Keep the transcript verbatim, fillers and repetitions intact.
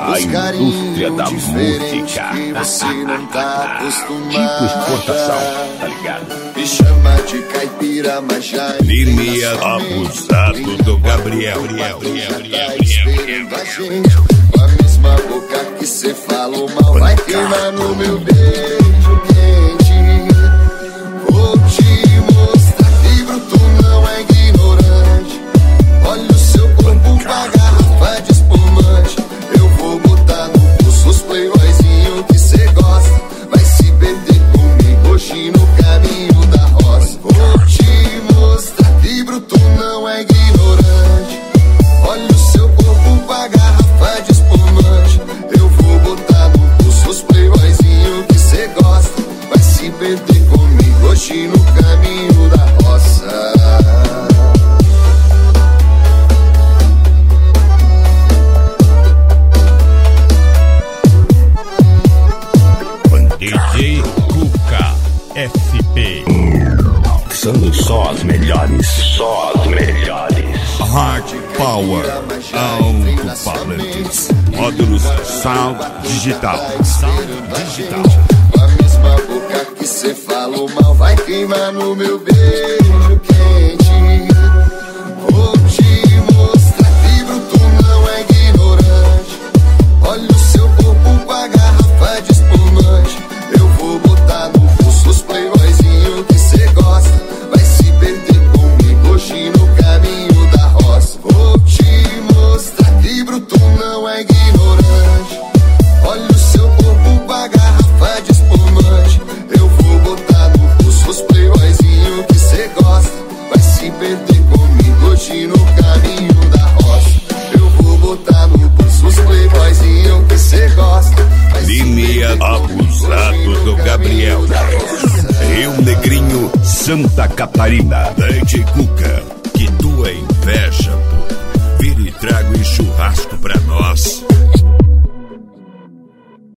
A indústria da música. Tipo exportação, tá ligado? Me chama de caipira, mas já Linia abusado do Gabriel. Gabriel, Gabriel, Gabriel. Com a mesma boca que cê falou mal, vai queimar no meu beijo quente. Vou te mostrar que bruto não é ignorante. Olha o seu corpo com a garrafa de espumante. Eu vou botar no pulso os playboyzinho que cê gosta. Vai se perder comigo hoje no caminho da roça. Vou te mostrar que bruto não é ignorante. Olha o seu corpo com a garrafa de espumante. Eu vou botar no pulso os playboyzinho que cê gosta. Vai se perder comigo hoje no caminho da roça. D J Cuca F P. São só as melhores. Só as melhores. Hard Power Alto-Falantes. Módulos Sound Digital. Sound Digital. Com a mesma boca que cê falou mal, vai queimar no meu beijo quente. Vou te mostrar que bruto não é ignorante. Olha o seu corpo com a garrafa de espumante. Eu vou botar no pulso os playboyzinho que cê gosta. Vai se perder comigo hoje no caminho da roça. Vou te mostrar que bruto não é ignorante. Olha o seu corpo com a garrafa de espumante. Eu vou botar no pulso os playboyzinho que cê gosta. Vai se perder comigo hoje no caminho da roça. Eu vou botar no pulso os playboyzinho que cê gosta. Linia abusado do Gabriel. Rio Negrinho, Santa Catarina. D J Cuca, que tua inveja, pô. Vira e traga um churrasco pra nós.